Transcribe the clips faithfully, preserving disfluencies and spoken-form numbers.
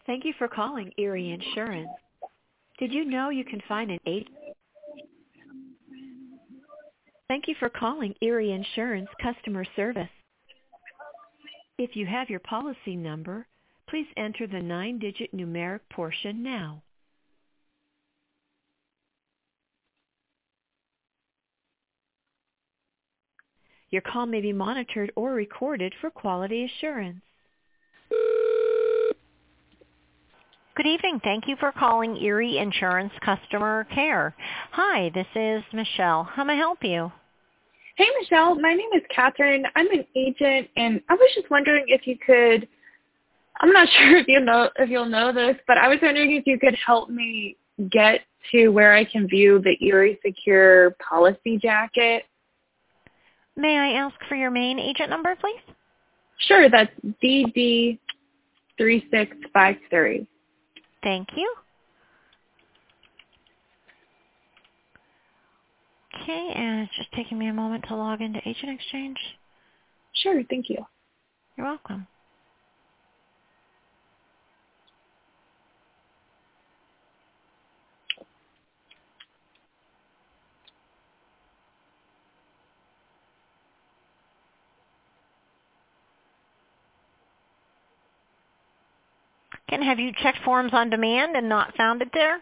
Thank you for calling Erie Insurance. Did you know you can find an agent? Thank you for calling Erie Insurance customer service. If you have your policy number, please enter the nine-digit numeric portion now. Your call may be monitored or recorded for quality assurance. Good evening. Thank you for calling Erie Insurance Customer Care. Hi, this is Michelle. How may I help you? Hey, Michelle. My name is Catherine. I'm an agent, and I was just wondering if you could, I'm not sure if you know if you'll know this, but I was wondering if you could help me get to where I can view the Erie Secure policy jacket. May I ask for your main agent number, please? Sure, that's D D three six five three. Thank you. Okay, and it's just taking me a moment to log into Agent Exchange. Sure, thank you. You're welcome. Can have you checked Forms on Demand and not found it there?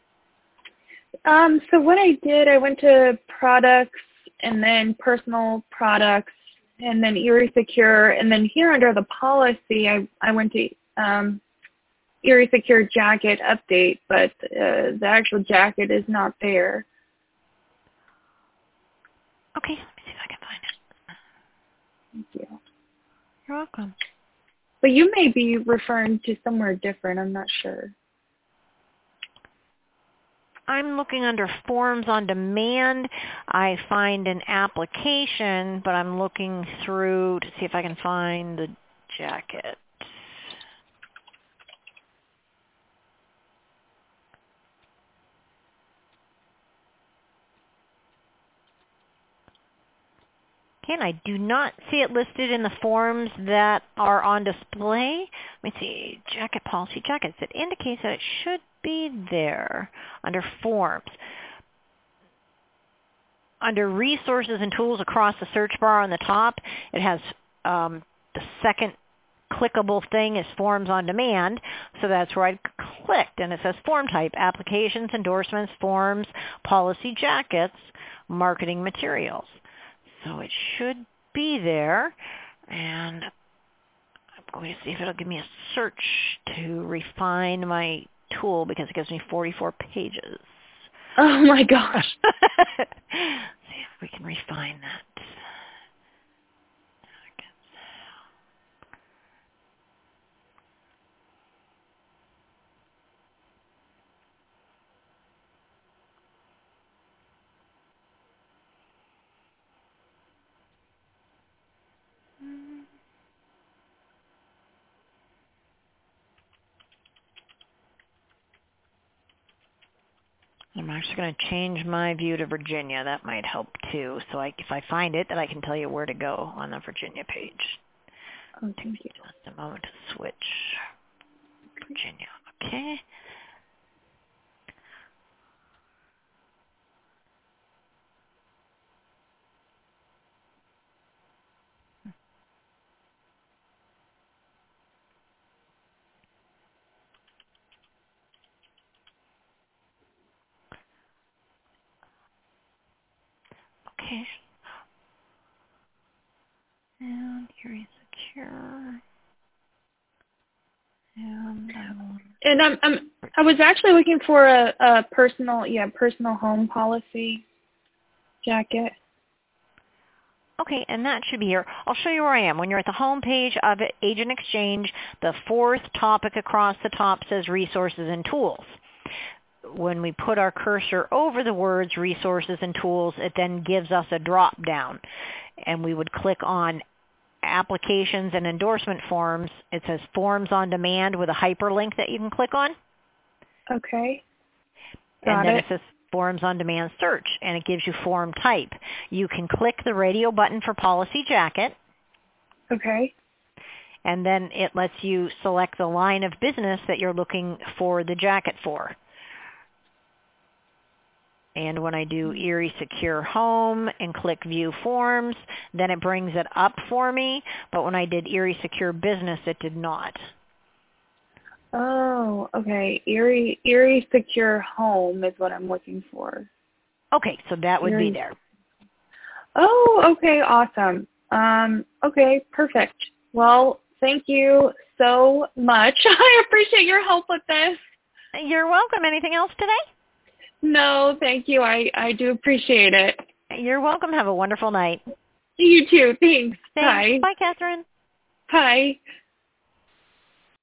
Um, so what I did, I went to products and then personal products and then Erie Secure, and then here under the policy, I, I went to um, Erie Secure jacket update, but uh, the actual jacket is not there. Okay, let me see if I can find it. Thank you. You're welcome. But you may be referring to somewhere different. I'm not sure. I'm looking under Forms on Demand. I find an application, but I'm looking through to see if I can find the jacket. And I do not see it listed in the forms that are on display. Let me see, jacket policy jackets. It indicates that it should be there under forms. Under resources and tools across the search bar on the top, it has um, the second clickable thing is Forms on Demand. So that's where I clicked, and it says form type, applications, endorsements, forms, policy jackets, marketing materials. So it should be there, and I'm going to see if it'll give me a search to refine my tool because it gives me forty-four pages. Oh my gosh. See if we can refine that. I'm actually going to change my view to Virginia. That might help too. So I, if I find it, then I can tell you where to go on the Virginia page. Oh, thank you. Just a moment to switch. Virginia. Okay. Okay. And Erie Secure. And I will... And I'm, I'm, I was actually looking for a, a personal, yeah, personal home policy jacket. Okay, and that should be here. I'll show you where I am. When you're at the home page of Agent Exchange, the fourth topic across the top says Resources and Tools. When we put our cursor over the words Resources and Tools, it then gives us a drop down. And we would click on Applications and Endorsement Forms. It says Forms on Demand with a hyperlink that you can click on. Okay. Got and then it. it says Forms on Demand Search, and it gives you form type. You can click the radio button for Policy Jacket. Okay. and then it lets you select the line of business that you're looking for the jacket for. And when I do Erie Secure Home and click View Forms, then it brings it up for me. But when I did Erie Secure Business, it did not. Oh, okay. Erie Erie Secure Home is what I'm looking for. Okay, so that would Erie. be there. Oh, okay, awesome. Um, okay, perfect. Well, thank you so much. I appreciate your help with this. You're welcome. Anything else today? No, thank you. I, I do appreciate it. You're welcome. Have a wonderful night. You too. Thanks. Thanks. Bye. Bye, Catherine. Bye.